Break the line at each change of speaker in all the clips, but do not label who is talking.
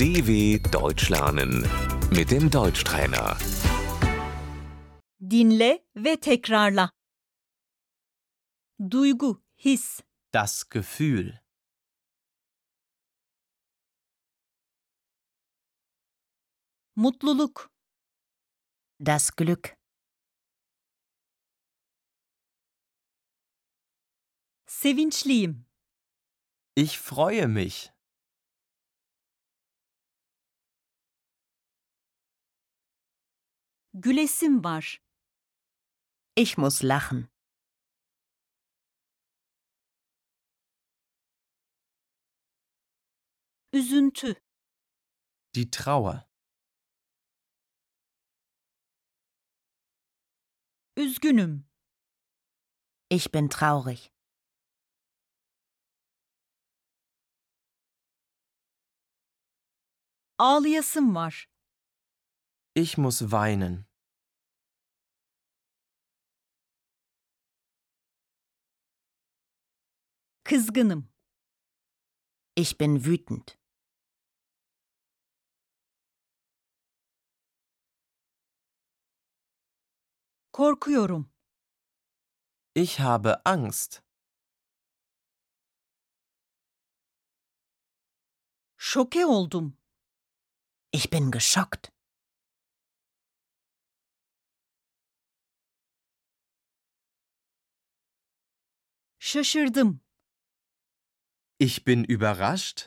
DW Deutsch lernen mit dem Deutschtrainer.
Dinle ve tekrarla. Duygu, his,
Das Gefühl.
mutluluk,
Das Glück.
sevinçliyim,
Ich freue mich.
gülesim var,
Ich muss lachen.
üzüntü,
Die Trauer.
üzgünüm,
Ich bin traurig.
ağlayasım var,
Ich muss weinen.
kızgınım,
Ich bin wütend.
korkuyorum,
Ich habe Angst.
şoke oldum,
Ich bin geschockt.
şaşırdım,
Ich bin überrascht.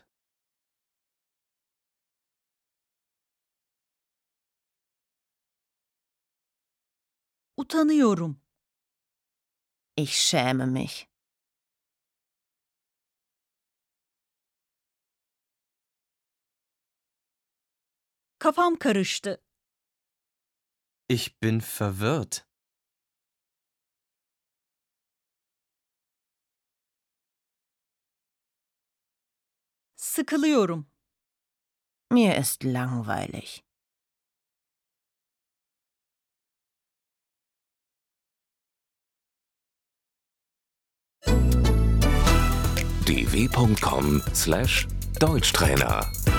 utanıyorum,
Ich schäme mich.
kafam karıştı,
Ich bin verwirrt.
sıkılıyorum,
Mir ist langweilig.
dw.com/Deutschtrainer